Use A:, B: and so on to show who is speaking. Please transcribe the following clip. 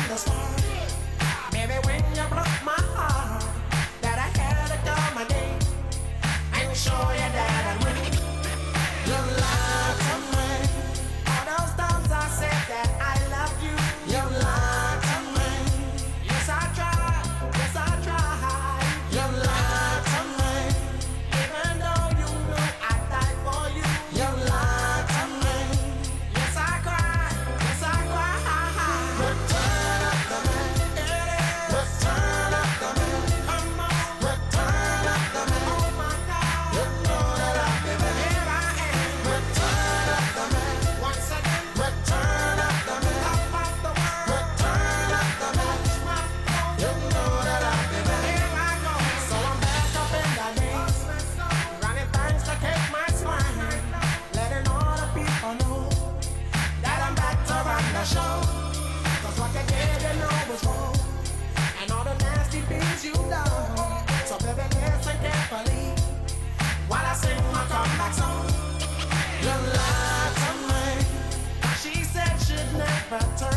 A: from the start. Maybe when you broke my heart, that I had to come again and show you that I'm winning. You lied to me. All those times I said that I loved you, you lied to me. Yes, I tried. Yes, I tried. You lied to me. Even though you knew I'd die for you, you lied to me. Yes, I cried. Yes, I cried. Return of the man. Return of the man. Come on. Return of the man. Oh my God. You know that I'll be there. Here I am. Return of the man. Once again. Return of the man. Top of the world. Return of the man. You know that I'll be there. Here I go. So I'm back up in the days, running things to keep my spine, letting all the people know that I'm back to run the show. 'Cause what you did, you know was wrong, and all the nasty things you done. So baby, listen carefully while I sing my comeback song. You lied to me. She said she'd never turn